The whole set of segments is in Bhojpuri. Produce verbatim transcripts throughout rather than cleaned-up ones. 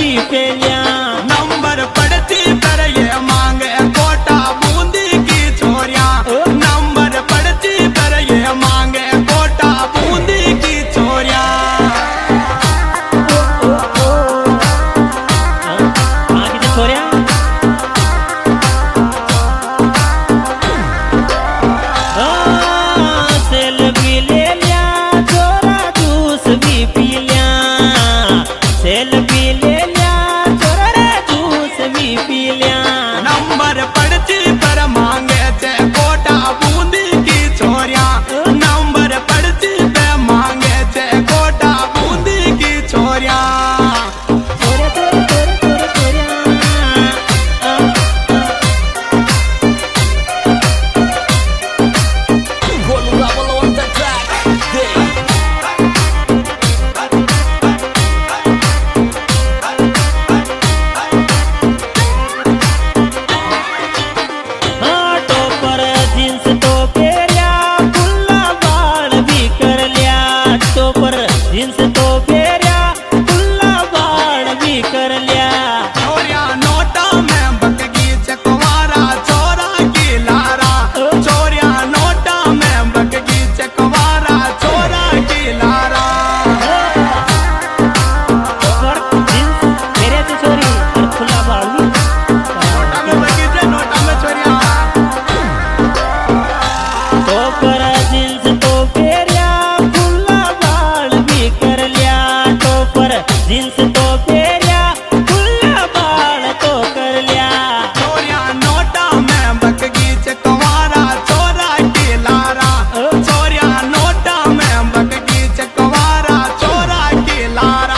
की पेलिया। नंबर पड़ती पर ये मांगे कोटा बूंदी की छोरिया। नंबर पड़ती पर ये मांगे कोटा बूंदी की छोरिया। छोरिया सेल्फी ले लिया छोरा जूस भी पी लिया। सेल्फी ले लिया छोरा जूस भी पी लिया। नंबर पड़ती पर मांगे थे कोटा बूंदी की छोरिया। नंबर पड़ती पे मांगे थे कोटा बूंदी की छोरिया। जींस तो फेरिया खुला बाल भी कर लिया। छोरिया नोटा में बकगी चकवारा छोरा की लारा। छोरिया नोटा में बकगी चकवारा छोरा की लारा। जींस फेरिया से छोरी और खुला बाल भी नोटा में बकगी से नोटा में छोरिया। तो पर जींस तो फेरिया खुला बाल भी कर लिया। तो पर जींस तो फेरिया खुला बाल तो कर लिया। छोरिया नोटा में बकगी चकवारा छोरा की लारा। छोरिया नोटा में बकगी चकवारा छोरा की लारा।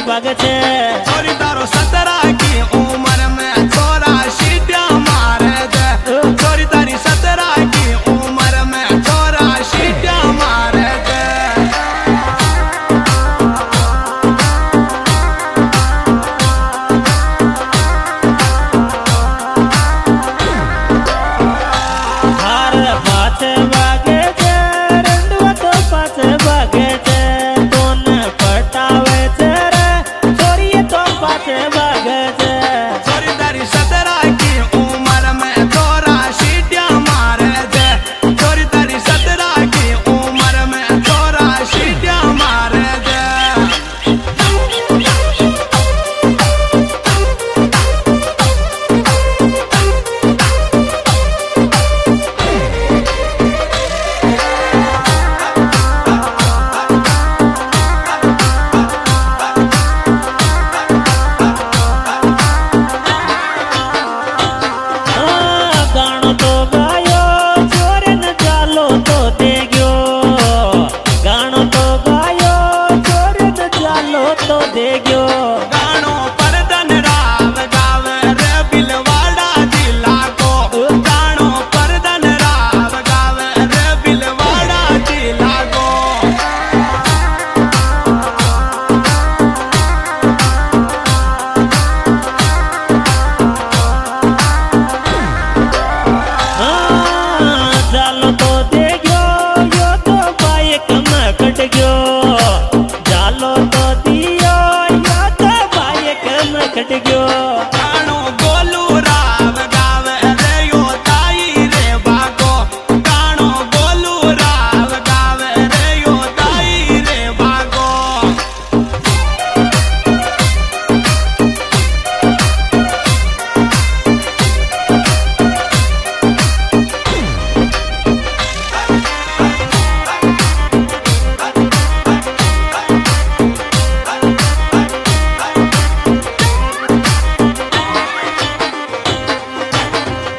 भागे छे। छोरी तारो सत्रह की उम्र में छोरा सीटिया मारे दे। छोरी तारी सत्रह की उम्र में छोरा सीटिया मारे दे। हार पाछे भागे छे रंडवा तो पाछे भागे छे। दोन पटावे छे रे छोरी तो पाछे भागे छे। छोरी तारी सत्रह की उम्र में छोरा सीटिया मारे दे। छोरी तारी सत्रह की उम्र में छोरा सीटिया मारे दे। गाणो तो गायो छोरे न चालो तो दे गयो। गाणो तो गायो छोरे न चालो तो दे गयो।